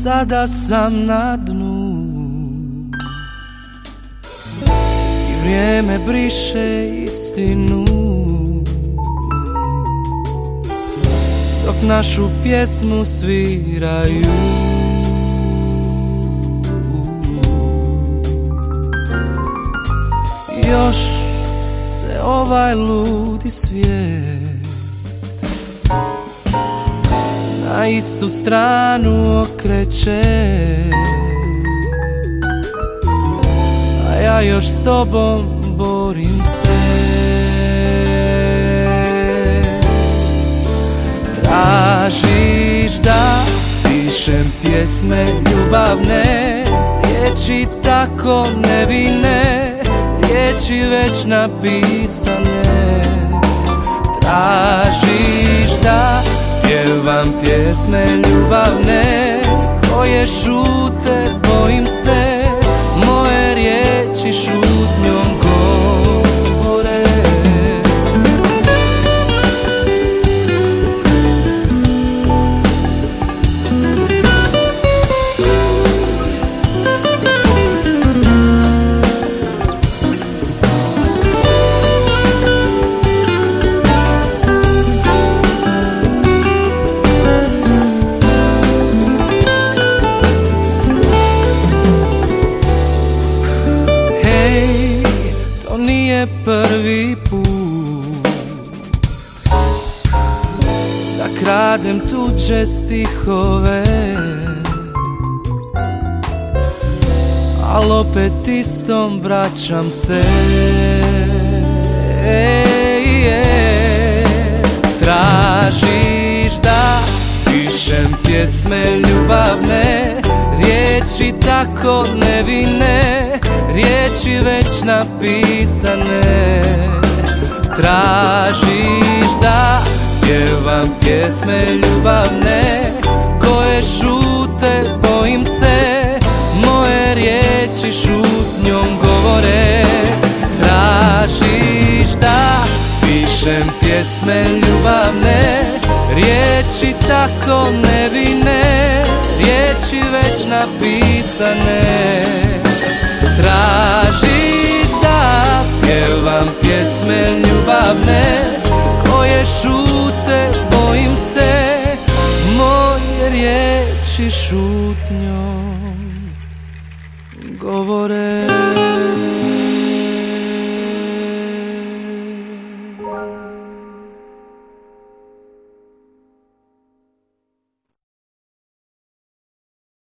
sada sam na dnu i vrijeme briše istinu, dok našu pjesmu sviraju. Još se ovaj ludi svijet na istu stranu okreće, a ja još s tobom borim se. Tražiš da pišem pjesme ljubavne, riječi tako nevine, riječi već napisane. Tražiš da pjevam pjesme ljubavne koje šute, bojim se, moje riječi šutnjom govore. Nije prvi put da kradem tuđe stihove, al opet istom vraćam se. Tražiš da pišem pjesme ljubavne, riječi tako nevine, riječi već napisane. Tražiš da pjevam pjesme ljubavne koje šute, bojim se, moje riječi šutnjom govore. Tražiš da pišem pjesme ljubavne, riječi tako nevine, riječi već napisane. Tražiš da pjevam pjesme ljubavne koje šute, bojim se, moje riječi šutnjom govore.